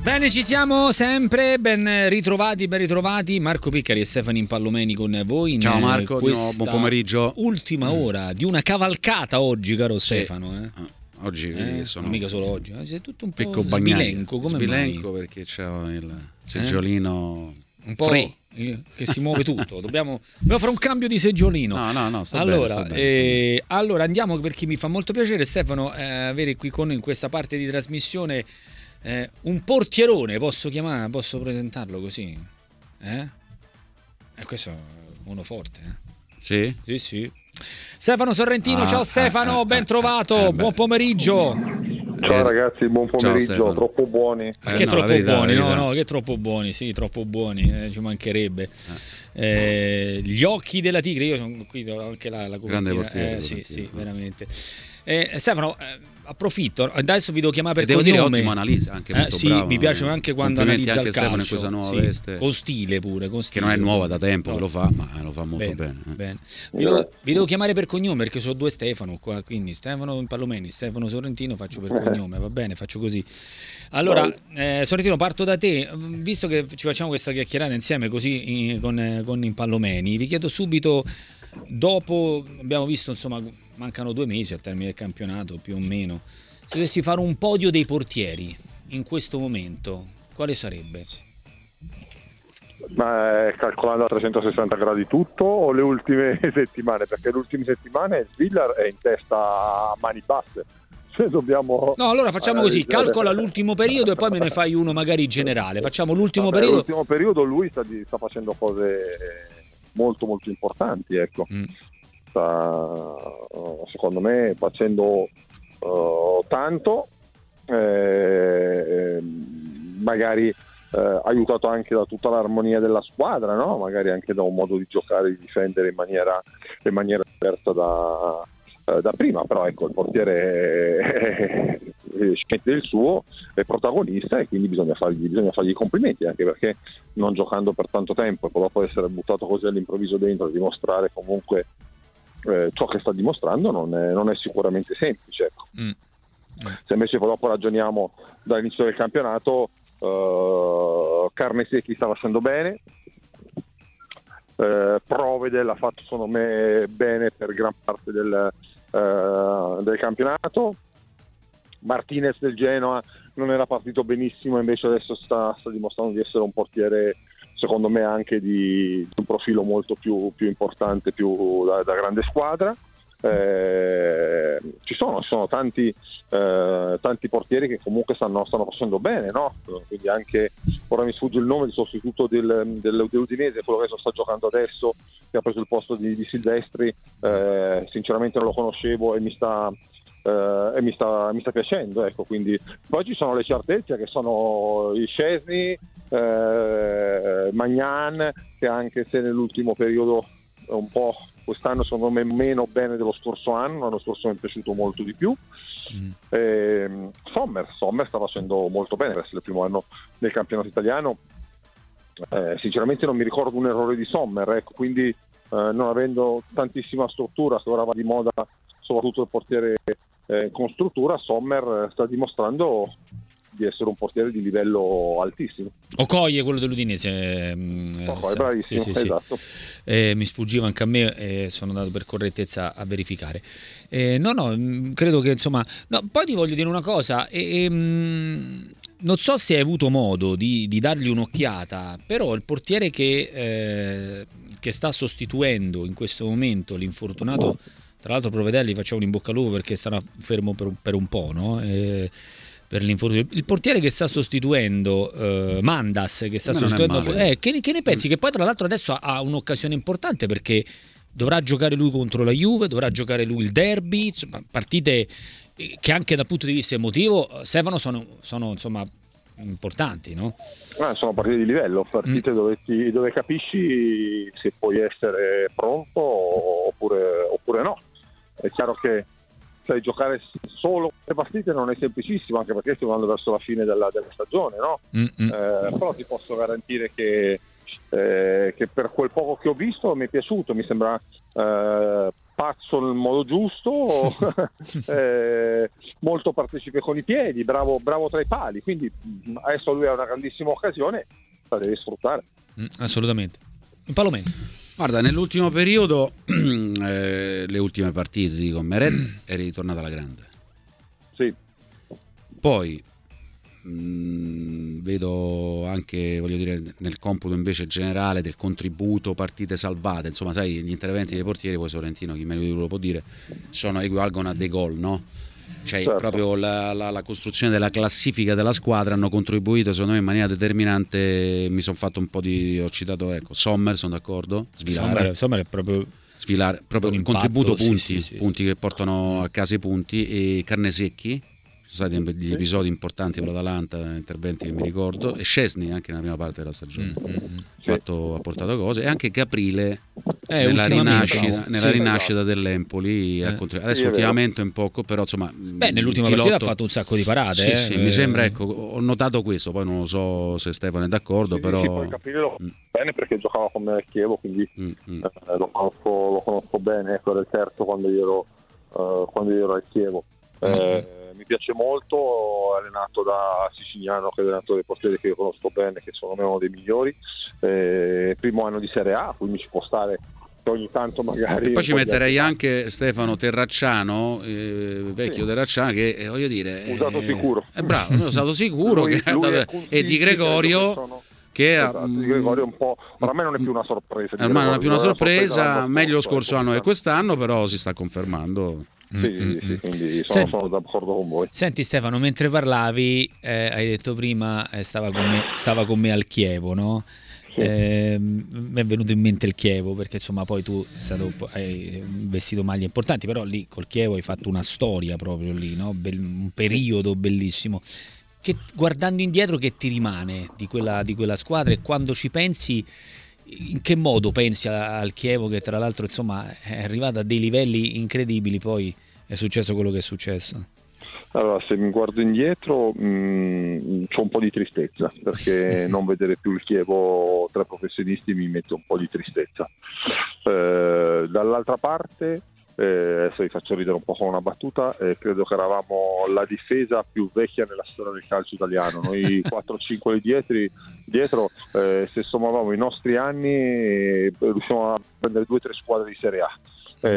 Bene, ci siamo sempre, ben ritrovati Marco Piccari e Stefano Impallomeni con voi. Ciao Marco, buon pomeriggio. Ultima ora di una cavalcata oggi, caro Stefano. Oggi sono mica solo oggi, sei tutto un po' Picco sbilenco, come sbilenco mai? Perché c'è il seggiolino un po' free che si muove tutto. Dobbiamo fare un cambio di seggiolino. No, Allora, bene. allora andiamo, perché mi fa molto piacere, Stefano, avere qui con noi in questa parte di trasmissione un portierone, posso presentarlo così? Questo è uno forte, Sì? Sì. Stefano Sorrentino, ciao Stefano, ben trovato, buon pomeriggio. Ciao ragazzi, buon pomeriggio. Ciao, troppo buoni. Che no, troppo verità, buoni, verità. no, che troppo buoni, sì, troppo buoni, ci mancherebbe. Gli occhi della tigre, io sono qui anche la Grande copertina. portiere, Sì, veramente. Stefano, approfitto, adesso vi devo chiamare per devo dire cognome. ottimo analisi, anche molto sì, bravo. mi piace anche quando Complimenti analizza anche il Stefano calcio, in questa nuova sì, veste, con stile pure, che non è nuova da tempo che lo fa, ma lo fa molto bene. Vi devo chiamare per cognome perché sono due Stefano qua, quindi Stefano Impallomeni, Stefano Sorrentino, faccio per cognome, va bene, faccio così. Allora, Sorrentino, parto da te, visto che ci facciamo questa chiacchierata insieme così con Impallomeni, vi chiedo subito, dopo abbiamo visto, insomma, mancano 2 mesi al termine del campionato più o meno, se dovessi fare un podio dei portieri in questo momento, quale sarebbe? Ma calcolando a 360 gradi tutto o le ultime settimane? Perché le ultime settimane Villar è in testa a mani basse. Dobbiamo No, allora facciamo così, calcola l'ultimo periodo e poi me ne fai uno magari generale. Facciamo l'ultimo periodo. L'ultimo periodo lui sta facendo cose molto molto importanti, ecco. Sta, secondo me, facendo tanto, magari aiutato anche da tutta l'armonia della squadra, no? Magari anche da un modo di giocare, di difendere in maniera diversa da prima, però ecco, il portiere scende il suo, è protagonista e quindi bisogna fargli i complimenti, anche perché non giocando per tanto tempo e poi dopo essere buttato così all'improvviso dentro, dimostrare comunque ciò che sta dimostrando non è sicuramente semplice, ecco. Se invece poi dopo ragioniamo dall'inizio del campionato, Carnesecchi sta facendo bene, Provedel ha fatto secondo me bene per gran parte del campionato, Martinez del Genoa non era partito benissimo, invece adesso sta dimostrando di essere un portiere secondo me anche di un profilo molto più importante, più da grande squadra. Ci sono tanti portieri che comunque stanno facendo bene, no? Quindi anche, ora mi sfugge il nome, il sostituto dell'Udinese, quello che sta giocando adesso, che ha preso il posto di Silvestri, sinceramente non lo conoscevo e mi sta piacendo, ecco. Quindi poi ci sono le certezze che sono i Szczesny, Magnan, che anche se nell'ultimo periodo un po' quest'anno secondo me meno bene dello scorso anno, l'anno scorso mi è piaciuto molto di più. Sommer sta facendo molto bene, deve essere il primo anno nel campionato italiano, sinceramente non mi ricordo un errore di Sommer, ecco. Quindi non avendo tantissima struttura, che ora va di moda soprattutto il portiere con struttura, Sommer sta dimostrando di essere un portiere di livello altissimo. Okoye, quello dell'Udinese. Okoye, bravissimo, sì. Esatto. Mi sfuggiva anche a me, sono andato per correttezza a verificare. Credo che insomma. No, poi ti voglio dire una cosa. Non so se hai avuto modo di dargli un'occhiata, però il portiere che sta sostituendo in questo momento l'infortunato, tra l'altro Provedelli, facciamo un in bocca al lupo perché sarà fermo per un po', no? Per l'infortunio. Il portiere che sta sostituendo Mandas, che sta sostituendo, che ne pensi? Che poi tra l'altro adesso ha un'occasione importante perché dovrà giocare lui contro la Juve, dovrà giocare lui il derby, insomma, partite che anche dal punto di vista emotivo, Stefano, sono insomma importanti, no? Sono partite di livello, partite dove capisci se puoi essere pronto oppure no. È chiaro che sai, giocare solo le partite non è semplicissimo, anche perché stiamo andando verso la fine della stagione, no? Però ti posso garantire che per quel poco che ho visto mi è piaciuto, mi sembra pazzo nel modo giusto, molto partecipe con i piedi, bravo tra i pali, quindi adesso lui ha una grandissima occasione, la deve sfruttare. Assolutamente. In Palomeno. Guarda, nell'ultimo periodo, le ultime partite, dico, Meret è ritornata alla grande. Sì. Poi vedo anche, voglio dire, nel computo invece generale del contributo, partite salvate, insomma, sai, gli interventi dei portieri, poi Sorrentino, chi meglio di lui lo può dire, equivalgono a dei gol, no? Cioè, certo, proprio la costruzione della classifica della squadra hanno contribuito secondo me in maniera determinante. Mi sono fatto un po' ho citato, ecco, Sommer, sono d'accordo, Sommer è proprio un contributo, punti, sì. Punti che portano a casa i punti, e Carnesecchi, sono stati degli episodi importanti per l'Atalanta, interventi che mi ricordo, e Szczesny anche nella prima parte della stagione ha portato cose, e anche Caprile nella rinascita dell'Empoli, adesso ultimamente un poco, però insomma nell'ultima partita ha fatto un sacco di parate. Sì, mi sembra, ecco, ho notato questo, poi non lo so se Stefano è d'accordo, però sì, poi Caprile lo bene perché giocava con me al Chievo, quindi lo conosco bene, ecco, era il terzo quando io ero al Chievo. Mi piace molto, allenato da Siciliano, che è allenatore dei portieri che io conosco bene, che secondo me è uno dei migliori, primo anno di Serie A, quindi ci può stare che ogni tanto magari... E poi ci metterei anche Stefano Terracciano, vecchio Terracciano, che voglio dire... Usato sicuro. È bravo, usato sicuro, e Di Gregorio... Di Gregorio un po', ma a me non è più una sorpresa. Ormai non è più una sorpresa, meglio lo scorso anno che quest'anno, però si sta confermando. Sì, quindi sono d'accordo con voi. Senti Stefano, mentre parlavi hai detto prima stava con me al Chievo, no? Sì. Mi è venuto in mente il Chievo perché insomma poi tu hai vestito maglie importanti, però lì col Chievo hai fatto una storia proprio lì, no? Un periodo bellissimo. Che guardando indietro che ti rimane di quella squadra, e quando ci pensi, in che modo pensi al Chievo, che tra l'altro insomma è arrivato a dei livelli incredibili, poi è successo quello che è successo? Allora, se mi guardo indietro c'ho un po' di tristezza, perché non vedere più il Chievo tra professionisti mi mette un po' di tristezza. Dall'altra parte, adesso vi faccio ridere un po' con una battuta, credo che eravamo la difesa più vecchia nella storia del calcio italiano, noi 4-5 dietro, se sommavamo i nostri anni riuscivamo a prendere 2-3 squadre di Serie A.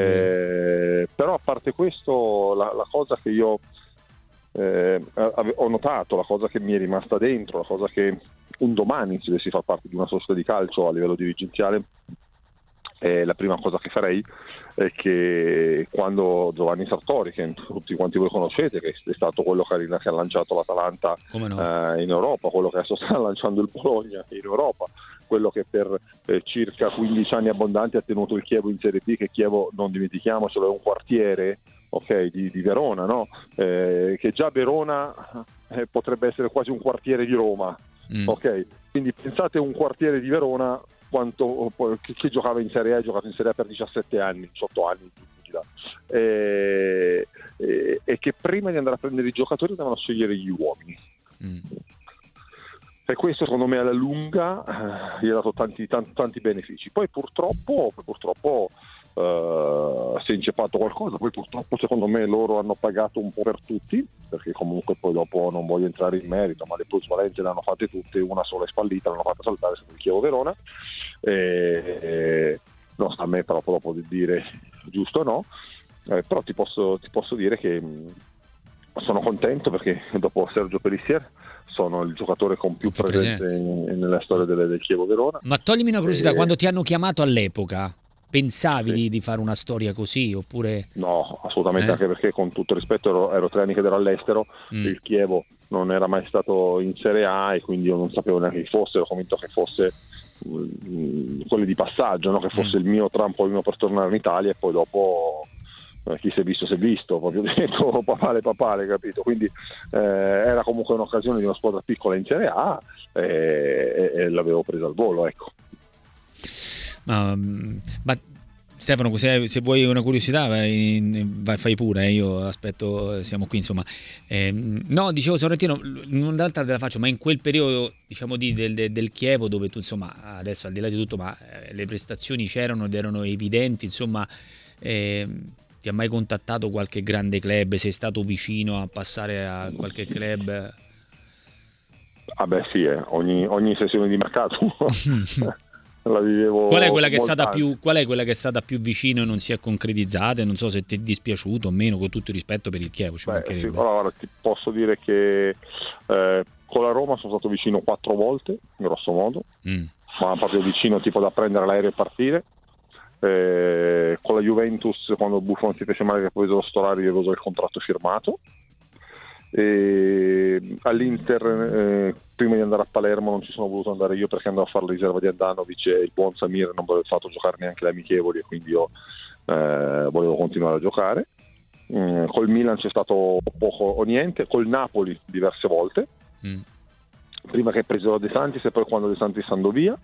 Però a parte questo, la cosa che io ho notato, la cosa che mi è rimasta dentro, la cosa che un domani, se dovessi far parte di una società di calcio a livello dirigenziale, la prima cosa che farei è che quando Giovanni Sartori, che tutti quanti voi conoscete, che è stato quello che ha lanciato l'Atalanta in Europa, quello che adesso sta lanciando il Bologna in Europa, quello che per circa 15 anni abbondanti ha tenuto il Chievo in Serie B, che Chievo, non dimentichiamocelo, è un quartiere di Verona, no? Che già Verona potrebbe essere quasi un quartiere di Roma, quindi pensate un quartiere di Verona che giocava in Serie A, per 17 anni, 18 anni, e che prima di andare a prendere i giocatori andavano a scegliere gli uomini. E questo secondo me alla lunga gli ha dato tanti benefici. Poi purtroppo si è inceppato qualcosa, poi purtroppo secondo me loro hanno pagato un po' per tutti, perché comunque poi dopo non voglio entrare in merito, ma le plusvalenze le hanno fatte tutte, una sola è spallita, l'hanno fatta saltare, è stato il Chievo Verona, non sta a me però dopo di dire giusto o no, però ti posso dire che sono contento perché dopo Sergio Pelissier sono il giocatore con più presenze nella storia del Chievo Verona. Ma toglimi una curiosità, quando ti hanno chiamato all'epoca pensavi di fare una storia così oppure? No, assolutamente, anche perché con tutto il rispetto ero 3 anni che ero all'estero, il Chievo non era mai stato in Serie A e quindi io non sapevo neanche chi fosse, ero convinto che fosse quelli di passaggio, no? Che fosse il mio trampolino per tornare in Italia, e poi dopo chi si è visto, proprio detto papale, capito? Quindi era comunque un'occasione di una squadra piccola in Serie A e l'avevo presa al volo, ecco. Ma Stefano, se vuoi una curiosità fai pure, io aspetto, siamo qui insomma. No, dicevo Sorrentino, non d'altra te la faccio, ma in quel periodo diciamo del Chievo, dove tu insomma adesso al di là di tutto, ma le prestazioni c'erano ed erano evidenti, insomma Ti ha mai contattato qualche grande club? Sei stato vicino a passare a qualche club? Ah beh sì, ogni sessione di mercato la vivevo. Qual è quella che è stata più vicino e non si è concretizzata? Non so se ti è dispiaciuto o meno, con tutto il rispetto per il Chievo. Sì, allora, ti posso dire che con la Roma sono stato vicino 4 volte, grosso modo, ma proprio vicino, tipo da prendere l'aereo e partire. Con la Juventus, quando Buffon si fece male che poi lo Storari, avevo il contratto firmato. All'Inter, prima di andare a Palermo non ci sono voluto andare io perché andavo a fare la riserva di Andanovic e il buon Samir non aveva fatto giocare neanche le amichevoli, e quindi io volevo continuare a giocare. Col Milan c'è stato poco o niente, col Napoli diverse volte, prima che presero De Santis e poi quando De Santis andò via,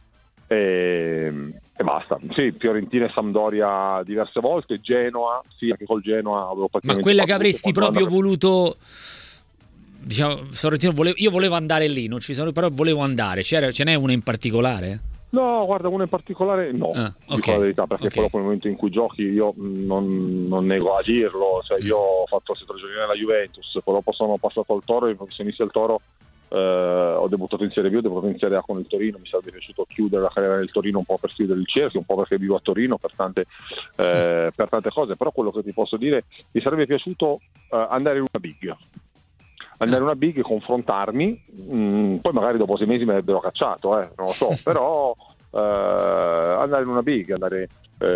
e basta. Sì, Fiorentina e Sampdoria diverse volte, Genoa, sì, anche col Genoa avevo praticamente. Ma quella che avresti proprio voluto, diciamo, Sorrentino, io volevo andare lì, non ci sono, però volevo andare. Ce n'è una in particolare? No, guarda, una in particolare no, dico la verità, perché poi dopo nel momento in cui giochi io non nego a dirlo, cioè io ho fatto 7 giorni nella Juventus, poi dopo sono passato al Toro, e professionista al Toro. Ho debuttato in Serie B, ho debuttato in Serie A con il Torino, mi sarebbe piaciuto chiudere la carriera del Torino un po' per chiudere il cerchio, un po' perché vivo a Torino, per tante cose, però quello che ti posso dire, mi sarebbe piaciuto andare in una big, confrontarmi, poi magari dopo 6 mesi mi avrebbero cacciato, non lo so, però andare in una big, andare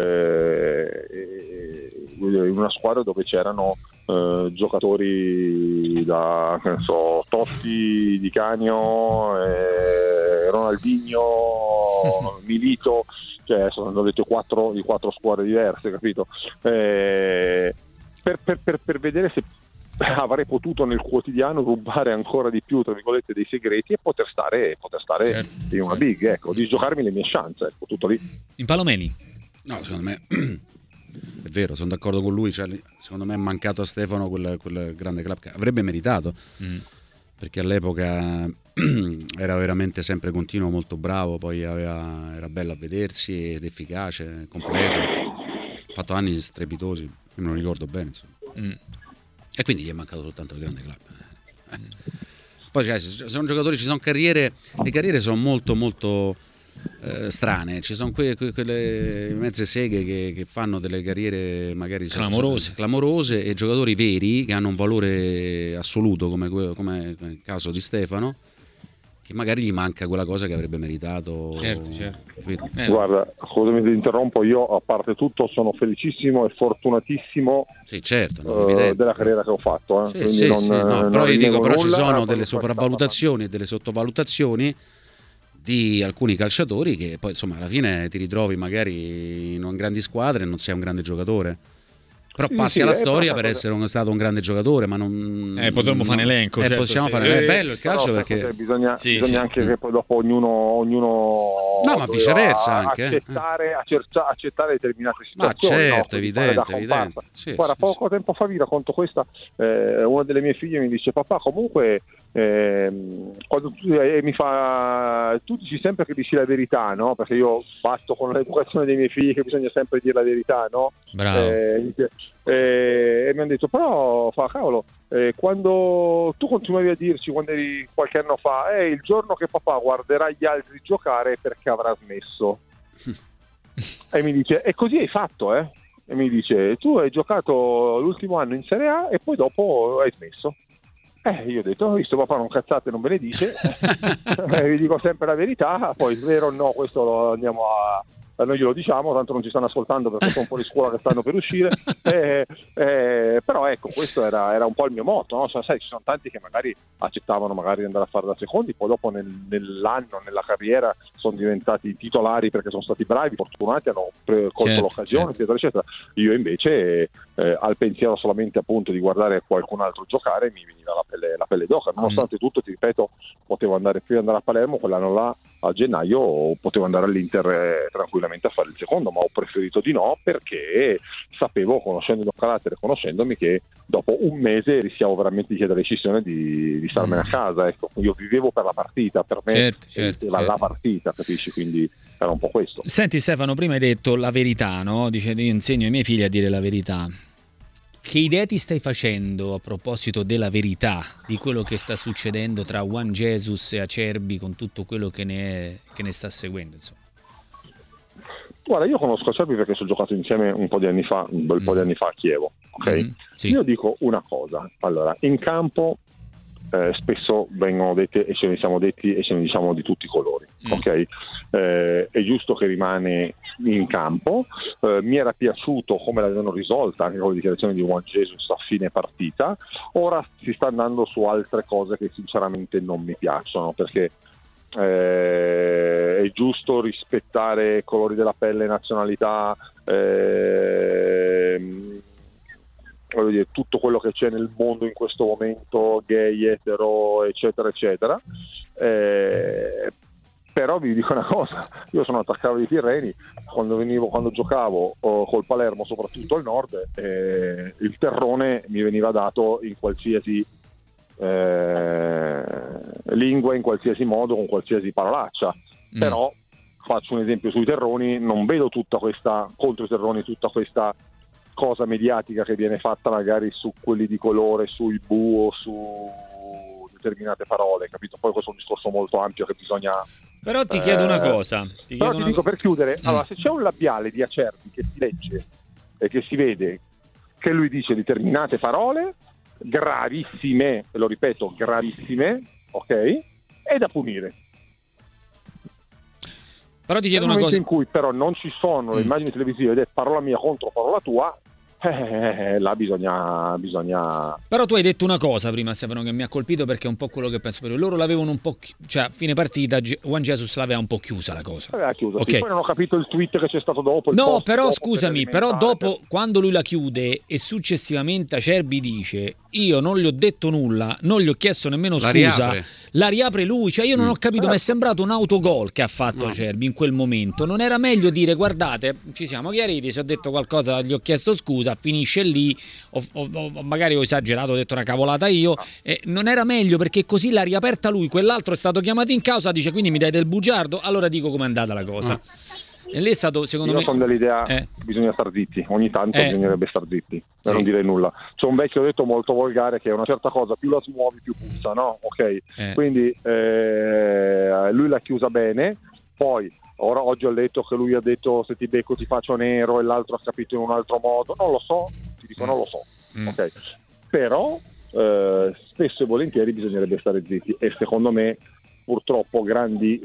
in una squadra dove c'erano giocatori da, che ne so, Totti, Di Canio, Ronaldinho, Milito, cioè sono detto 4 squadre diverse, capito? Per vedere se avrei potuto nel quotidiano rubare ancora di più, tra virgolette, dei segreti e poter stare certo, in una big, ecco, di giocarmi le mie chance, ecco, tutto lì. In Palomeni? No, secondo me è vero, sono d'accordo con lui, cioè, secondo me è mancato a Stefano quel grande club che avrebbe meritato, perché all'epoca era veramente sempre continuo, molto bravo, poi era bello a vedersi ed efficace, completo, ha fatto anni strepitosi, io me lo ricordo bene, insomma. E quindi gli è mancato soltanto il grande club. Poi sono giocatori, ci sono carriere, le carriere sono molto molto strane, ci sono quelle mezze seghe che fanno delle carriere magari clamorose, e giocatori veri che hanno un valore assoluto come il caso di Stefano, che magari gli manca quella cosa che avrebbe meritato. Certo. Guarda, scusami ti interrompo, io a parte tutto sono felicissimo e fortunatissimo della carriera che ho fatto, però io dico, però ci sono delle sopravvalutazioni e delle sottovalutazioni di alcuni calciatori che poi insomma alla fine ti ritrovi magari in grandi squadre e non sei un grande giocatore, però passi alla storia per essere stato un grande giocatore, ma non potremmo fare un elenco, certo, possiamo fare, è bello il calcio, perché bisogna anche che poi dopo ognuno no, ma viceversa anche accettare determinate situazioni, ma certo, evidente. Guarda, poco tempo fa vi racconto questa, una delle mie figlie mi dice: papà, comunque quando tu dici sempre che dici la verità, no? Perché io basto con l'educazione dei miei figli che bisogna sempre dire la verità, no? Bravo. E mi hanno detto, però cavolo, quando tu continuavi a dirci, quando eri qualche anno fa, il giorno che papà guarderà gli altri giocare è perché avrà smesso. E mi dice, e così hai fatto, E mi dice, tu hai giocato l'ultimo anno in Serie A e poi dopo hai smesso. Io ho detto, ho visto, papà non cazzate, non ve ne dice, vi dico sempre la verità, poi vero o no, questo lo andiamo noi glielo diciamo, tanto non ci stanno ascoltando perché sono fuori scuola che stanno per uscire, però ecco, questo era un po' il mio motto, no? Cioè, sai, ci sono tanti che magari accettavano magari di andare a fare da secondi, poi dopo nell'anno, nella carriera sono diventati titolari perché sono stati bravi, fortunati, hanno colto l'occasione, eccetera. Io invece al pensiero solamente appunto di guardare qualcun altro giocare mi veniva la pelle d'oca, nonostante tutto, ti ripeto, potevo andare prima di andare a Palermo quell'anno là a gennaio, o potevo andare all'Inter tranquillamente a fare il secondo, ma ho preferito di no perché sapevo, conoscendo il mio carattere, conoscendomi, che dopo un mese rischiavo veramente di chiedere decisione di starmene a casa, ecco. Io vivevo per la partita, per me certo. la partita, capisci? Quindi era un po' questo. Senti Stefano, prima hai detto la verità, no? Dice, io insegno ai miei figli a dire la verità. Che idea ti stai facendo a proposito della verità, di quello che sta succedendo tra Juan Jesus e Acerbi, con tutto quello che ne sta seguendo, insomma? Guarda, io conosco Acerbi perché sono giocato insieme un po' di anni fa, un bel po' di anni fa a Chievo, ok? Sì. Io dico una cosa, allora, in campo spesso vengono dette e ce ne siamo detti e ce ne diciamo di tutti i colori, ok? È giusto che rimane in campo. Mi era piaciuto come l'avevano risolta anche con le dichiarazioni di Juan Jesus a fine partita. Ora si sta andando su altre cose che sinceramente non mi piacciono, perché è giusto rispettare colori della pelle, nazionalità, voglio dire, tutto quello che c'è nel mondo in questo momento, gay, etero, eccetera eccetera, però vi dico una cosa, io sono attaccato di Tirreni, quando giocavo col Palermo, soprattutto al nord, il terrone mi veniva dato in qualsiasi lingua, in qualsiasi modo, con qualsiasi parolaccia. Però faccio un esempio sui terroni, non vedo tutta questa contro i terroni, tutta questa cosa mediatica che viene fatta magari su quelli di colore, sui bu o su determinate parole, capito? Poi questo è un discorso molto ampio che bisogna... Però ti chiedo una cosa. Ti dico per chiudere, allora, se c'è un labiale di Acerbi che si legge e che si vede che lui dice determinate parole gravissime, e lo ripeto, gravissime, ok? È da punire. Però ti chiedo una cosa. In cui però non ci sono le immagini televisive ed è parola mia contro parola tua, là bisogna... Però tu hai detto una cosa prima, Stefano, che mi ha colpito, perché è un po' quello che penso per lui. Loro l'avevano un po', cioè a fine partita Juan Jesus l'aveva un po' chiusa la cosa. L'aveva chiusa, okay. Sì, poi non ho capito il tweet che c'è stato dopo. No, però scusami, però dopo, quando lui la chiude e successivamente Acerbi dice io non gli ho detto nulla, non gli ho chiesto nemmeno scusa, la riapre lui, cioè io non ho capito, mi è sembrato un autogol che ha fatto Acerbi in quel momento. Non era meglio dire guardate, ci siamo chiariti, se ho detto qualcosa gli ho chiesto scusa, finisce lì, magari ho esagerato, ho detto una cavolata io, non era meglio, perché così l'ha riaperta lui, quell'altro è stato chiamato in causa, dice quindi mi dai del bugiardo, allora dico com'è andata la cosa. E lì è stato, secondo me... Io sono dell'idea bisogna star zitti, ogni tanto bisognerebbe star zitti, per non dire nulla. C'è un vecchio detto molto volgare che è una certa cosa, più la smuovi più puzza, no? Ok, quindi lui l'ha chiusa bene, poi oggi ho letto che lui ha detto se ti becco ti faccio nero e l'altro ha capito in un altro modo, non lo so, ti dico non lo so, ok? Però spesso e volentieri bisognerebbe stare zitti, e secondo me purtroppo grandi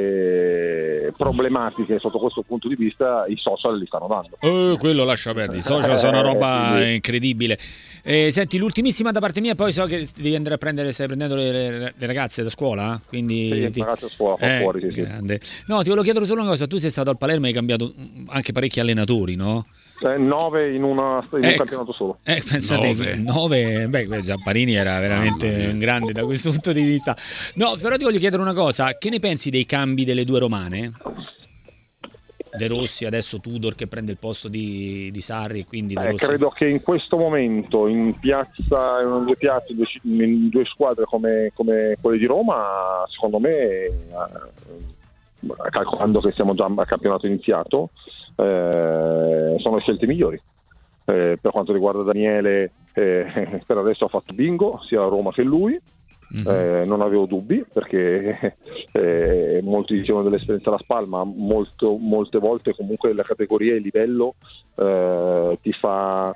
problematiche sotto questo punto di vista i social li stanno dando. Quello lascia perdere, i social sono una roba incredibile. Senti, l'ultimissima da parte mia, poi so che devi andare a prendere, stai prendendo le ragazze da scuola? Quindi sì, ragazze a scuola, fuori, sì. No, ti volevo chiedere solo una cosa, tu sei stato al Palermo e hai cambiato anche parecchi allenatori, no? 9 in un campionato solo. Pensate, 9. Beh, Zapparini era veramente un grande da questo punto di vista. No, però ti voglio chiedere una cosa, che ne pensi dei cambi delle due romane? De Rossi, adesso Tudor che prende il posto di Sarri, e quindi De Rossi... Credo che in questo momento in due piazze, in due squadre come quelle di Roma, secondo me, calcolando che siamo già a campionato iniziato, sono le scelte migliori. Per quanto riguarda Daniele, per adesso ha fatto bingo sia a Roma che lui. Non avevo dubbi, perché molti dicevano dell'esperienza alla Spalma, molte volte comunque la categoria e il livello ti fa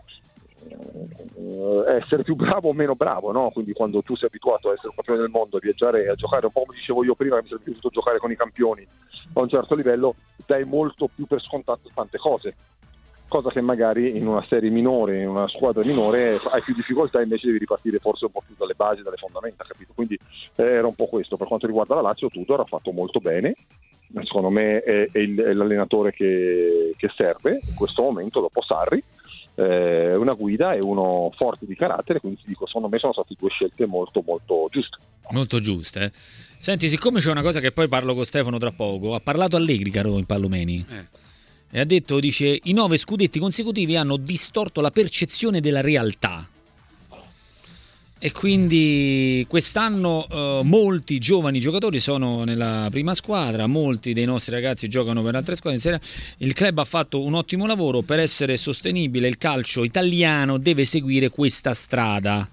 essere più bravo o meno bravo, no? Quindi quando tu sei abituato a essere un campione del mondo, a viaggiare e a giocare, un po' come dicevo io prima, che mi sarebbe piaciuto giocare con i campioni a un certo livello, dai molto più per scontato tante cose, cosa che magari in una serie minore, in una squadra minore hai più difficoltà, invece devi ripartire forse un po' più dalle basi, dalle fondamenta, capito? Quindi era un po' questo. Per quanto riguarda la Lazio, Tudor ha fatto molto bene, secondo me è l'allenatore che serve in questo momento dopo Sarri, una guida e uno forte di carattere, quindi ti dico, secondo me sono state due scelte molto molto giuste. Molto giuste. Senti, siccome c'è una cosa che poi parlo con Stefano tra poco, ha parlato Allegri, caro in Pallomeni, e ha detto, dice, i 9 scudetti consecutivi hanno distorto la percezione della realtà. e quindi quest'anno molti giovani giocatori sono nella prima squadra, molti dei nostri ragazzi giocano per altre squadre. Il club ha fatto un ottimo lavoro. Per essere sostenibile il calcio italiano deve seguire questa strada.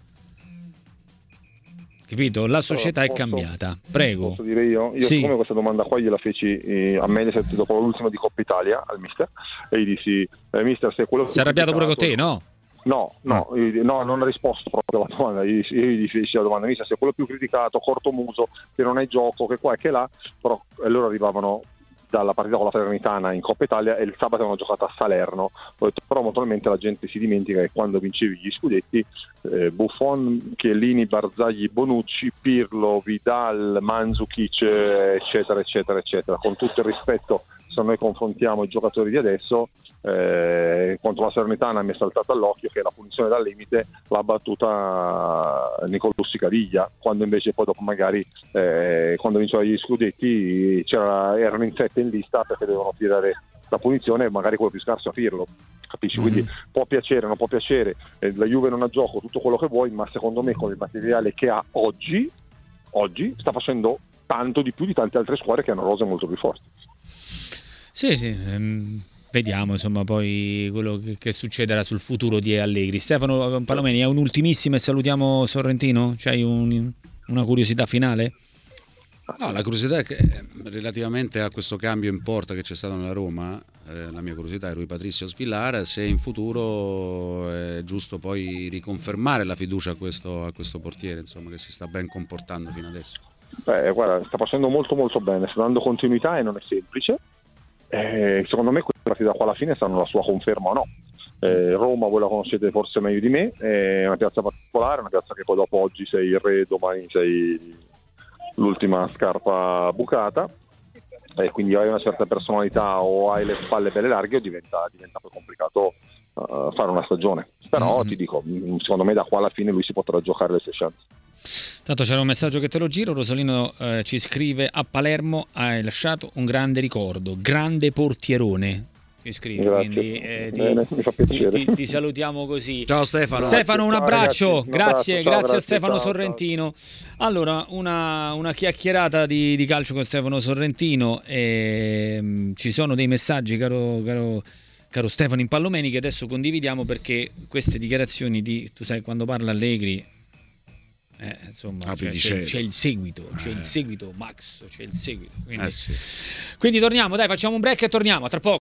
Capito? La società è cambiata. Prego. Posso dire io? Io sì. Siccome questa domanda qua gliela feci a Mediaset dopo l'ultima di Coppa Italia al mister, e gli dissi mister, se quello si è arrabbiato pure con te, no? No, non ha risposto proprio alla domanda. Io gli feci la domanda, mister, se quello più criticato, cortomuso, che non hai gioco, che qua e che là, però loro arrivavano dalla partita con la Salernitana in Coppa Italia e il sabato avevano giocato a Salerno. Ho detto, però naturalmente la gente si dimentica che quando vincevi gli scudetti Buffon, Chiellini, Barzagli, Bonucci, Pirlo, Vidal, Mandzukic, eccetera eccetera eccetera, con tutto il rispetto, se noi confrontiamo i giocatori di adesso, contro la Salernitana mi è saltato all'occhio che la punizione dal limite l'ha battuta Nicolò Sicaviglia, quando invece poi dopo magari quando vinceva gli scudetti erano in 7 in lista perché dovevano tirare la punizione e magari quello più scarso a Pirlo, capisci? Quindi può piacere, non può piacere, la Juve non ha gioco, tutto quello che vuoi, ma secondo me con il materiale che ha oggi sta facendo tanto di più di tante altre squadre che hanno rose molto più forti. Sì. Vediamo insomma poi quello che succederà sul futuro di Allegri. Stefano Palomeni, è un'ultimissima e salutiamo Sorrentino? C'hai una curiosità finale? No, la curiosità è che relativamente a questo cambio in porta che c'è stato nella Roma, la mia curiosità è Rui Patricio Svillar, se in futuro è giusto poi riconfermare la fiducia a questo portiere, insomma, che si sta ben comportando fino adesso. Guarda, sta facendo molto molto bene, sta dando continuità e non è semplice. Secondo me questa partita qua alla fine saranno la sua conferma o no. Roma, voi la conoscete forse meglio di me, è una piazza particolare, una piazza che poi dopo oggi sei il re, domani sei l'ultima scarpa bucata, e quindi hai una certa personalità o hai le spalle belle larghe o diventa poi complicato fare una stagione. Però ti dico, secondo me da qua alla fine lui si potrà giocare le sue chance. Tanto c'era un messaggio che te lo giro. Rosolino ci scrive: a Palermo hai lasciato un grande ricordo, grande portierone. Ci scrive. Grazie. Quindi mi fa piacere. ti salutiamo così. Ciao Stefano. Stefano, un abbraccio. Ragazzi, Grazie a ciao, Stefano ciao. Sorrentino. Allora, una chiacchierata di calcio con Stefano Sorrentino. Ci sono dei messaggi, caro Stefano Impallomeni, che adesso condividiamo, perché queste dichiarazioni tu sai, quando parla Allegri, insomma, c'è il seguito, Max, c'è il seguito. Quindi torniamo, dai, facciamo un break e torniamo tra poco.